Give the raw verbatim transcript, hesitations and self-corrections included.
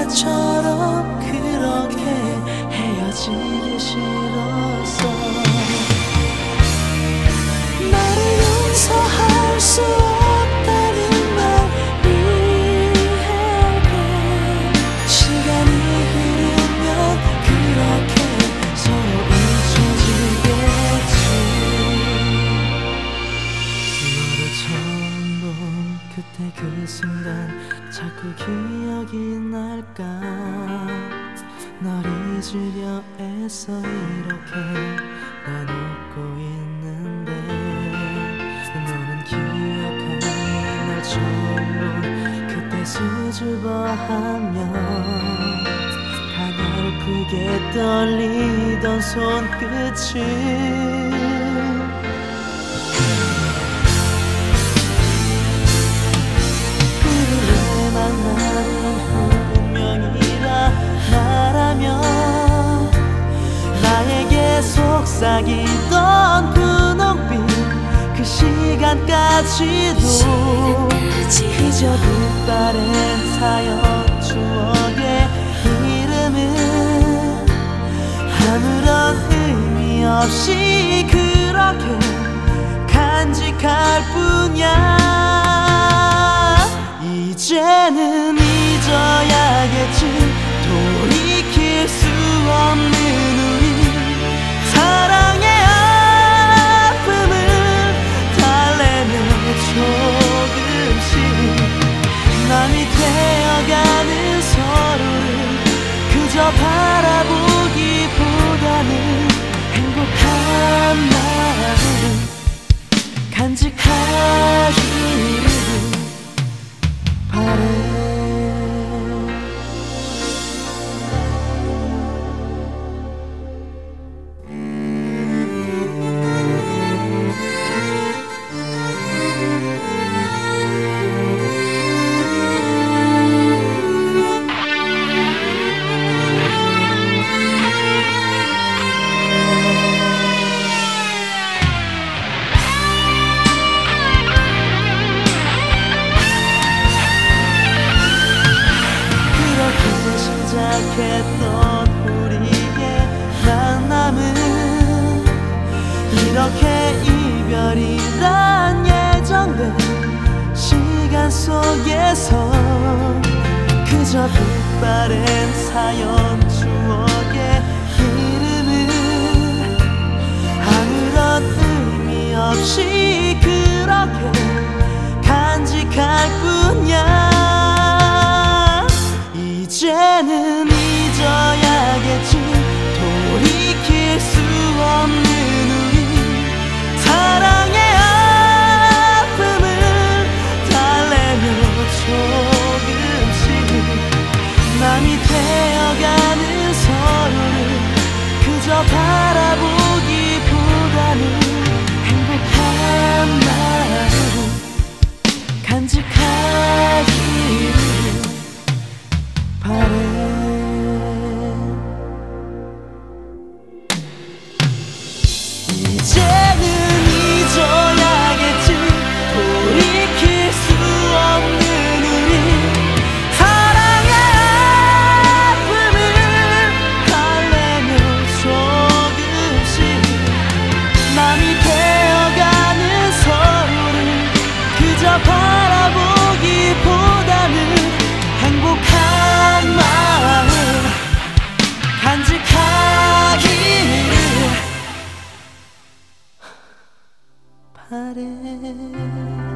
그때처럼 그렇게 헤어지기 싫었어. 나를 용서할 수 없다는 말 이해해. 시간이 흐르면 그렇게 서로 잊혀지겠지. 너를 처음 본 그때 그 순간 자꾸 기억이 날까. 널 잊으려 애써 이렇게 난 웃고 있는데 너는 기억하니 날 처음 본 그때 수줍어하며 가냘프게 떨리던 손끝을 우리를 만나는 운명이라 말하며 나에게 속삭이던 분홍빛 그 시간까지도 그저 빛바랜 사연 추억의 이름은 아무런 의미 없이 그렇게 간직할 뿐이야. 이제는 잊어야겠지. 돌이킬 수 없는 우리 사랑의 아픔을 달래며 조금씩 남이 되어가는 서로를 그저 바라보기보다는 행복한 마음 간직하기를 바래. 시작했던 우리의 만남은 이렇게 이별이란 예정된 시간 속에서 그저 빛바랜 사연 추억의 이름은 아무런 의미 없이 그렇게 간직할 뿐이야. 이제는 잊어야겠지. 돌이킬 수 없는 우리 사랑의 아픔을 달래며 조금씩 남이 되어가는 서로를 그저 바라보기보다는 행복한 마음 간직하기를 바래. 이제는 잊어야겠지. 돌이킬 수 없는 우리 사랑의 아픔을 달래며 조금씩 남이 되어가는 서로를 그저 바라보기보다는 행복한 마음 간직하기를 바래.